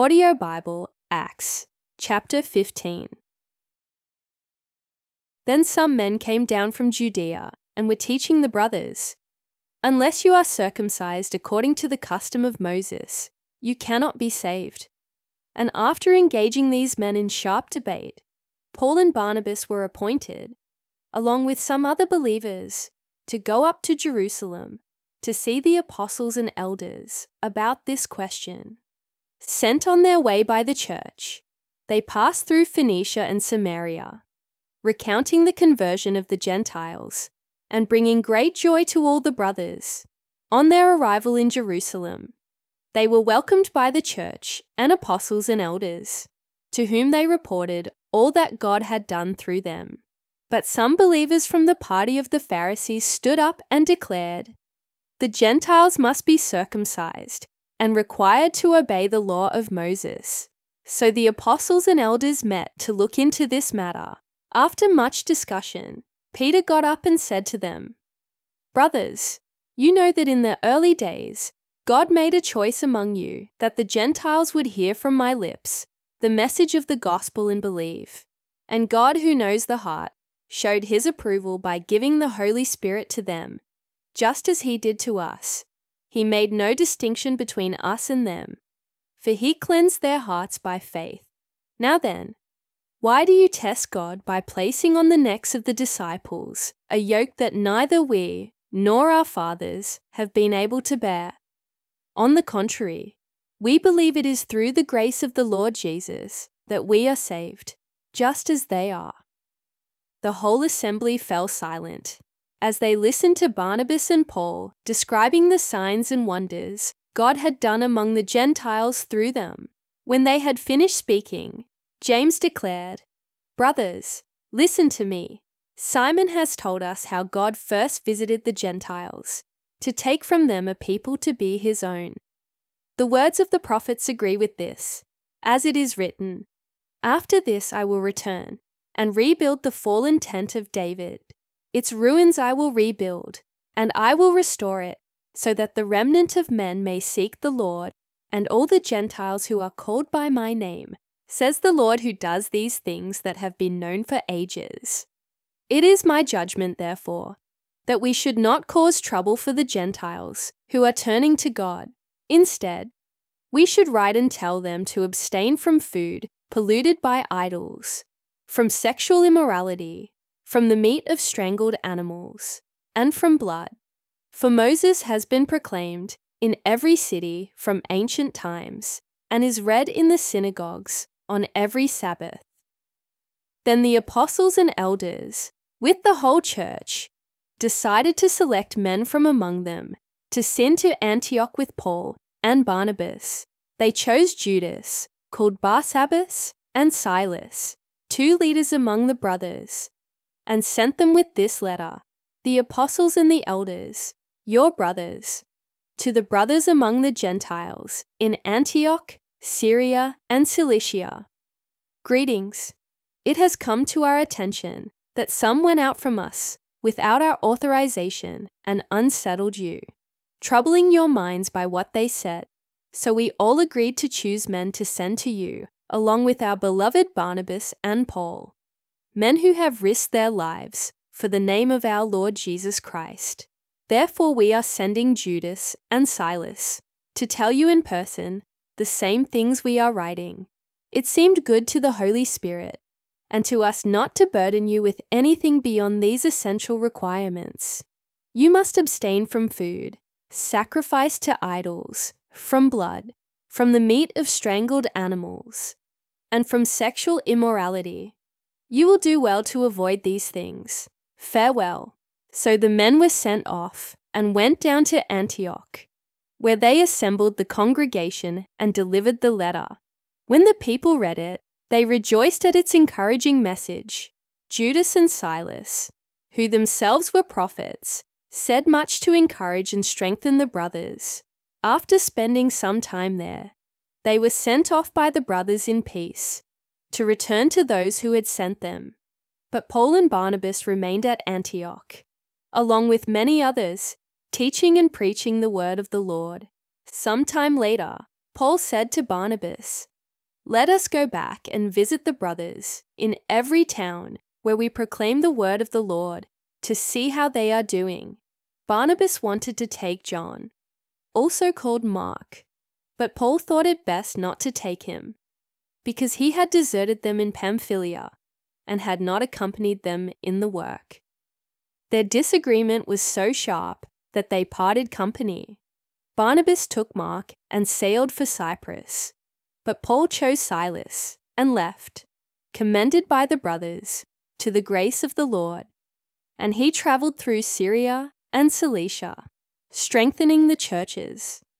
Audio Bible, Acts, chapter 15. Then some men came down from Judea and were teaching the brothers, "Unless you are circumcised according to the custom of Moses, you cannot be saved." And after engaging these men in sharp debate, Paul and Barnabas were appointed, along with some other believers, to go up to Jerusalem to see the apostles and elders about this question. Sent on their way by the church, they passed through Phoenicia and Samaria, recounting the conversion of the Gentiles and bringing great joy to all the brothers. On their arrival in Jerusalem, they were welcomed by the church and apostles and elders, to whom they reported all that God had done through them. But some believers from the party of the Pharisees stood up and declared, "The Gentiles must be circumcised and required to obey the law of Moses." So the apostles and elders met to look into this matter. After much discussion, Peter got up and said to them, "Brothers, you know that in the early days God made a choice among you that the Gentiles would hear from my lips the message of the gospel and believe. And God, who knows the heart, showed his approval by giving the Holy Spirit to them, just as he did to us. He made no distinction between us and them, for he cleansed their hearts by faith. Now then, why do you test God by placing on the necks of the disciples a yoke that neither we nor our fathers have been able to bear? On the contrary, we believe it is through the grace of the Lord Jesus that we are saved, just as they are." The whole assembly fell silent as they listened to Barnabas and Paul describing the signs and wonders God had done among the Gentiles through them. When they had finished speaking, James declared, "Brothers, listen to me. Simon has told us how God first visited the Gentiles, to take from them a people to be his own. The words of the prophets agree with this, as it is written, 'After this I will return and rebuild the fallen tent of David. Its ruins I will rebuild, and I will restore it, so that the remnant of men may seek the Lord, and all the Gentiles who are called by my name, says the Lord who does these things that have been known for ages.' It is my judgment, therefore, that we should not cause trouble for the Gentiles who are turning to God. Instead, we should write and tell them to abstain from food polluted by idols, from sexual immorality, from the meat of strangled animals, and from blood. For Moses has been proclaimed in every city from ancient times, and is read in the synagogues on every Sabbath." Then the apostles and elders, with the whole church, decided to select men from among them to send to Antioch with Paul and Barnabas. They chose Judas, called Barsabbas, and Silas, 2 leaders among the brothers, and sent them with this letter: "The apostles and the elders, your brothers, to the brothers among the Gentiles in Antioch, Syria, and Cilicia. Greetings. It has come to our attention that some went out from us without our authorization and unsettled you, troubling your minds by what they said. So we all agreed to choose men to send to you, along with our beloved Barnabas and Paul, men who have risked their lives for the name of our Lord Jesus Christ. Therefore we are sending Judas and Silas to tell you in person the same things we are writing. It seemed good to the Holy Spirit and to us not to burden you with anything beyond these essential requirements. You must abstain from food sacrificed to idols, from blood, from the meat of strangled animals, and from sexual immorality. You will do well to avoid these things. Farewell." So the men were sent off and went down to Antioch, where they assembled the congregation and delivered the letter. When the people read it, they rejoiced at its encouraging message. Judas and Silas, who themselves were prophets, said much to encourage and strengthen the brothers. After spending some time there, they were sent off by the brothers in peace, to return to those who had sent them. But Paul and Barnabas remained at Antioch, along with many others, teaching and preaching the word of the Lord. Some time later, Paul said to Barnabas, Let us go back and visit the brothers in every town where we proclaim the word of the Lord to see how they are doing. Barnabas wanted to take John, also called Mark, but Paul thought it best not to take him, because he had deserted them in Pamphylia and had not accompanied them in the work. Their disagreement was so sharp that they parted company. Barnabas took Mark and sailed for Cyprus, but Paul chose Silas and left, commended by the brothers to the grace of the Lord, and he traveled through Syria and Cilicia, strengthening the churches.